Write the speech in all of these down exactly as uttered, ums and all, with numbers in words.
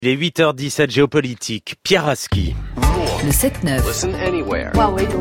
Il est huit heures dix-sept, géopolitique. Pierre Aski. Le sept neuf. Listen anywhere.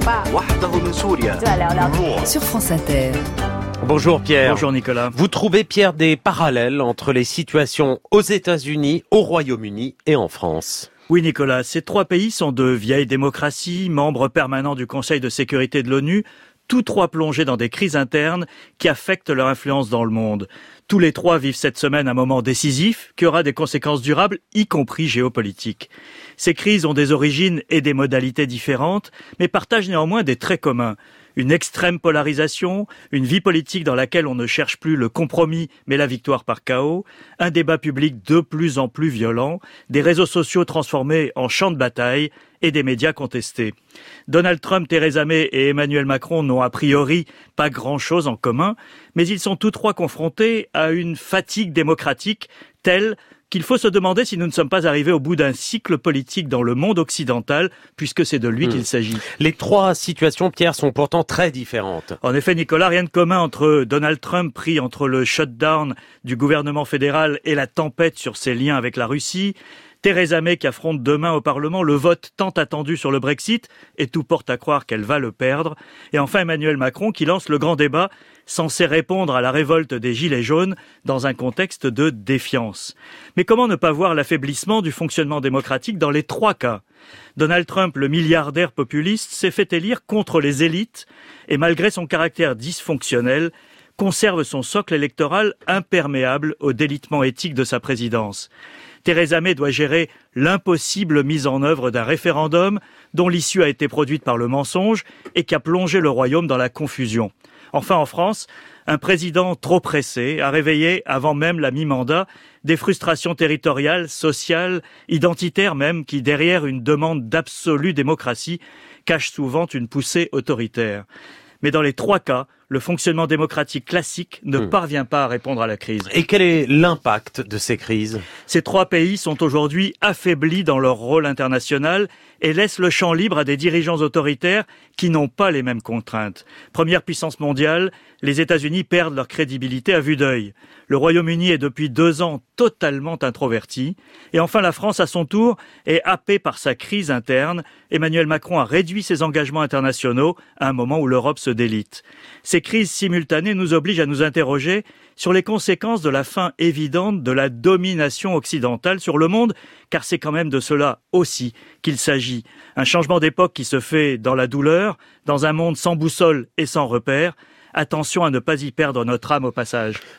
Sur France Inter. Bonjour Pierre. Bonjour Nicolas. Vous trouvez, Pierre, des parallèles entre les situations aux États-Unis, au Royaume-Uni et en France ? Oui Nicolas, ces trois pays sont de vieilles démocraties, membres permanents du Conseil de sécurité de l'ONU, tous trois plongés dans des crises internes qui affectent leur influence dans le monde. Tous les trois vivent cette semaine un moment décisif qui aura des conséquences durables, y compris géopolitiques. Ces crises ont des origines et des modalités différentes, mais partagent néanmoins des traits communs. Une extrême polarisation, une vie politique dans laquelle on ne cherche plus le compromis mais la victoire par chaos, un débat public de plus en plus violent, des réseaux sociaux transformés en champs de bataille et des médias contestés. Donald Trump, Theresa May et Emmanuel Macron n'ont a priori pas grand-chose en commun, mais ils sont tous trois confrontés à une fatigue démocratique telle qu'il faut se demander si nous ne sommes pas arrivés au bout d'un cycle politique dans le monde occidental, puisque c'est de lui mmh. qu'il s'agit. Les trois situations, Pierre, sont pourtant très différentes. En effet, Nicolas, rien de commun entre Donald Trump pris entre le shutdown du gouvernement fédéral et la tempête sur ses liens avec la Russie, Theresa May qui affronte demain au Parlement le vote tant attendu sur le Brexit, et tout porte à croire qu'elle va le perdre, et enfin Emmanuel Macron qui lance le grand débat censé répondre à la révolte des Gilets jaunes dans un contexte de défiance. Mais comment ne pas voir l'affaiblissement du fonctionnement démocratique dans les trois cas ? Donald Trump, le milliardaire populiste, s'est fait élire contre les élites et malgré son caractère dysfonctionnel, conserve son socle électoral imperméable au délitement éthique de sa présidence. Theresa May doit gérer l'impossible mise en œuvre d'un référendum dont l'issue a été produite par le mensonge et qui a plongé le royaume dans la confusion. Enfin, en France, un président trop pressé a réveillé, avant même la mi-mandat, des frustrations territoriales, sociales, identitaires même, qui, derrière une demande d'absolue démocratie, cachent souvent une poussée autoritaire. Mais dans les trois cas, le fonctionnement démocratique classique ne mmh. parvient pas à répondre à la crise. Et quel est l'impact de ces crises ? Ces trois pays sont aujourd'hui affaiblis dans leur rôle international et laissent le champ libre à des dirigeants autoritaires qui n'ont pas les mêmes contraintes. Première puissance mondiale, les États-Unis perdent leur crédibilité à vue d'œil. Le Royaume-Uni est depuis deux ans totalement introverti. Et enfin, la France, à son tour, est happée par sa crise interne. Emmanuel Macron a réduit ses engagements internationaux à un moment où l'Europe se délite. Ces crises simultanées nous obligent à nous interroger sur les conséquences de la fin évidente de la domination occidentale sur le monde, car c'est quand même de cela aussi qu'il s'agit. Un changement d'époque qui se fait dans la douleur, dans un monde sans boussole et sans repère. Attention à ne pas y perdre notre âme au passage.